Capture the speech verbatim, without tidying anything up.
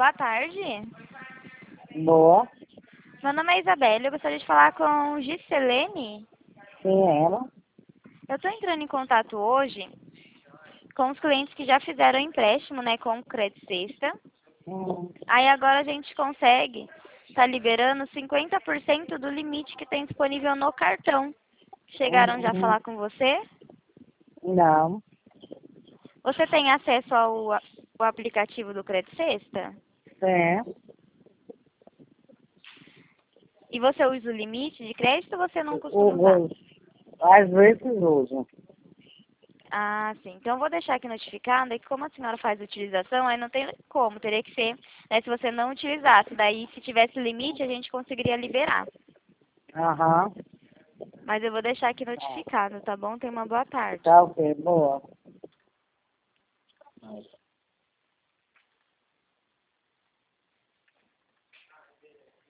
boa tarde. Boa. Meu nome é Isabela, eu gostaria de falar com Giselene. Sim, ela. Eu estou entrando em contato hoje com os clientes que já fizeram empréstimo, né, com o Crédito Sexta. Hum. Aí agora a gente consegue estar liberando cinquenta por cento do limite que tem disponível no cartão. Chegaram já a Uhum. falar com você? Não. Você tem acesso ao, ao aplicativo do Crédito Sexta? É. E você usa o limite de crédito ou você não costuma usar? O, às vezes uso. Ah, sim. Então, eu vou deixar aqui notificado que como a senhora faz utilização, aí não tem como. Teria que ser, né, se você não utilizasse. Daí, se tivesse limite, a gente conseguiria liberar. Aham. Mas eu vou deixar aqui notificado, tá bom? Tenha uma boa tarde. Tá ok, boa.